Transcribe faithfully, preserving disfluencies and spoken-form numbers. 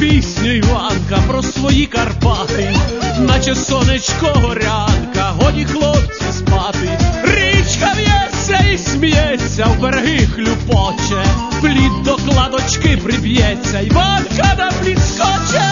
пісню Іванка про свої Карпати, наче сонечко горянка, годі хлопці спати. Річка в'ється і сміється, в береги хлюпоче, плід до кладочки приб'ється, Іванка на плід скоче.